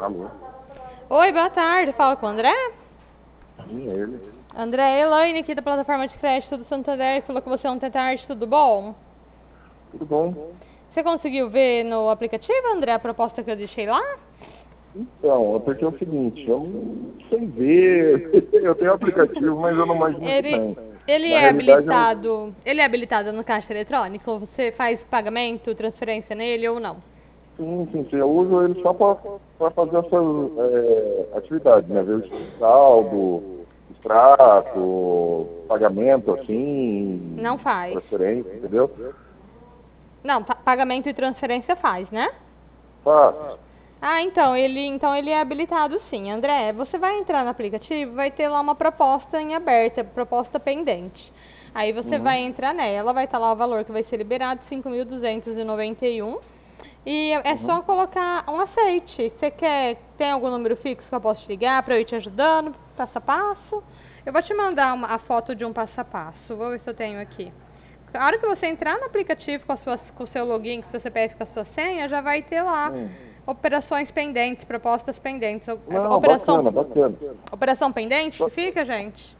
Alô? Oi, boa tarde. Fala com o André? Sim, ele. André, Elaine aqui da plataforma de crédito do Santander, que falou que você ontem à tarde, tudo bom? Tudo bom? Você conseguiu ver no aplicativo, André, a proposta que eu deixei lá? Então, é porque é o seguinte, eu não sei ver, eu tenho aplicativo, mas eu não manjo muito Ele, bem. ele Na é realidade, eu, habilitado no caixa eletrônico? Você faz pagamento, transferência nele ou não? sim, eu uso ele só para fazer essas atividades, né? Ver o saldo, extrato, pagamento, Não assim, faz. transferência, entendeu? Não, pagamento e transferência faz, né? Faço. Ah, então ele é habilitado sim. André, você vai entrar no aplicativo, vai ter lá uma proposta em aberta, proposta pendente. Aí você vai Uhum, entrar nela, vai estar lá o valor que vai ser liberado, 5.291. E é uhum. só colocar um aceite. Você tem algum número fixo que eu posso te ligar para eu ir te ajudando, passo a passo? Eu vou te mandar a foto de um passo a passo. Vou ver se eu tenho aqui. A hora que você entrar no aplicativo com o seu login, com o seu CPF, com a sua senha, já vai ter lá Hum. operações pendentes, propostas pendentes. Não, bacana. Operação pendente que Só- fica, gente?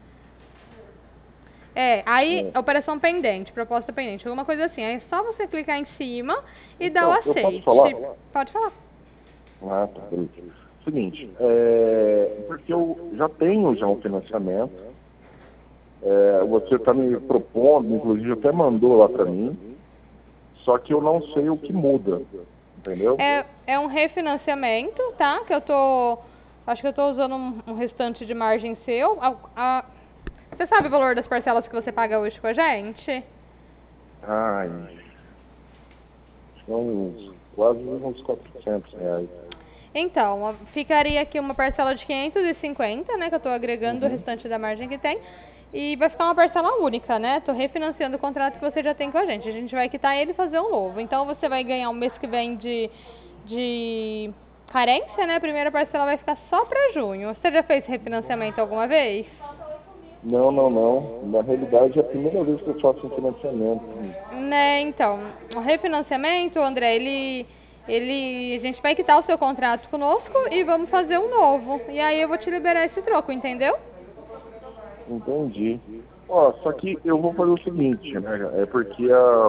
Aí, é. operação pendente, proposta pendente, alguma coisa assim. Aí é só você clicar em cima e dar o Então, eu posso falar? aceite. Pode falar. Ah, tá, beleza. Seguinte, porque eu já tenho um financiamento, você está me propondo, inclusive até mandou lá para mim, só que eu não sei o que muda, entendeu? É um refinanciamento, tá? Acho que eu tô usando um restante de margem seu. Você sabe o valor das parcelas que você paga hoje com a gente? Ai, são quase uns R$ 400. Então, ficaria aqui uma parcela de 550, né, que eu tô agregando o Uhum. restante da margem que tem, e vai ficar uma parcela única, né? Tô refinanciando o contrato que você já tem com a gente. A gente vai quitar ele e fazer um novo. Então você vai ganhar um mês que vem de carência, né? A primeira parcela vai ficar só para junho. Você já fez refinanciamento alguma vez? Não. Na realidade, é a primeira vez que eu faço um financiamento. Né, então, o refinanciamento, André, a gente vai quitar o seu contrato conosco e vamos fazer um novo. E aí eu vou te liberar esse troco, entendeu? Entendi. Ó, só que eu vou fazer o seguinte, né? É porque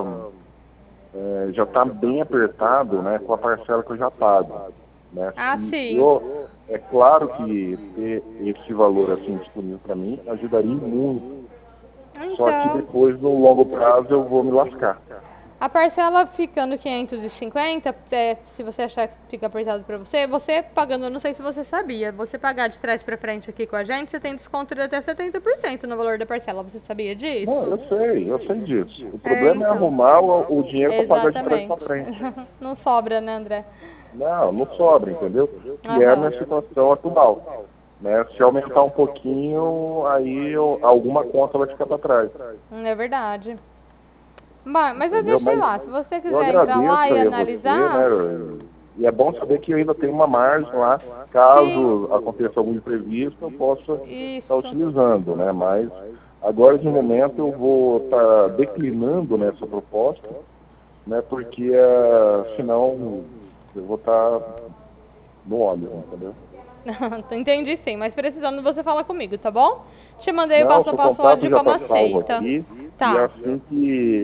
já está bem apertado, né, com a parcela que eu já pago, né? Ah, E sim. eu, é claro que ter esse valor assim disponível para mim ajudaria muito. Só que Então, depois, no longo prazo, eu vou me lascar. a parcela ficando 550, se você achar que fica apertado pra você, você pagando, eu não sei se você sabia, você pagar de trás pra frente aqui com a gente, você tem desconto de até 70% no valor da parcela. Você sabia Não, disso? eu sei disso. O É, problema é então. arrumar o dinheiro para pagar de trás para Exatamente. frente. Não sobra, né, André? Não sobra, entendeu? Que é a minha Aham. situação atual. Né? Se aumentar um pouquinho, aí alguma conta vai ficar para trás. É verdade. Bom, mas eu Entendeu? deixei Mas lá. Se você eu quiser entrar lá agradeço e aí a você, analisar, né? E é bom saber que eu ainda tenho uma margem lá, sim, caso aconteça algum imprevisto, eu possa estar isso. utilizando, né? Mas agora, de momento, eu vou estar declinando nessa proposta, né? Porque senão eu vou estar no óleo, entendeu? Entendi sim, mas precisando você fala comigo, tá bom? Te mandei o Não, passo a seu passo lá contato de já como está salvo aceita. aqui, e Tá. assim que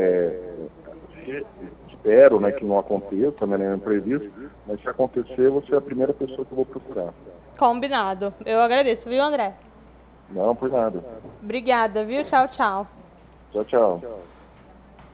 espero, né, que não aconteça, né, nenhum imprevisto, mas se acontecer, você é a primeira pessoa que eu vou procurar. Combinado. Eu agradeço, viu, André? Não, por nada. Obrigada, viu? Tchau, tchau. Tchau.